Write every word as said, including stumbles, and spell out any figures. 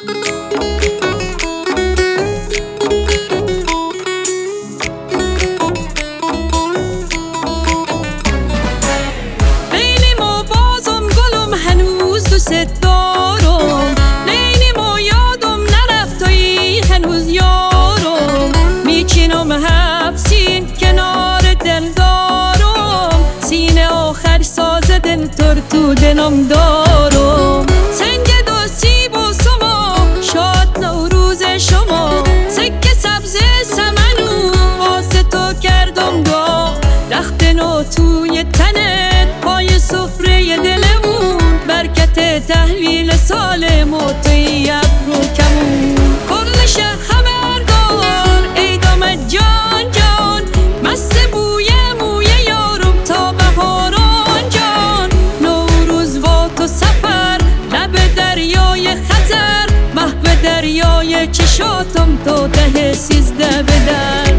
دوست دارم، لیلی ما یادم نرفتایی هنوز یارم، میچینم حفسین کنار دل دارم، سینه آخر ساز دل تر تو دلم دارم. سنگ دوستی با سما شاد نوروز شما، سکه سبز سمنو واسه تو کردم دا، رخت نو توی تنت پای سفره دلمون، برکت تحویل سال موتیت رو کمون. کل شهر خبردار ای دامت جان جان، مست بوی موی یارم تا بهاران جان، نوروز با تو سفر لب دریای خزر، محو دریای چشاتم تا ته سیزده بدر.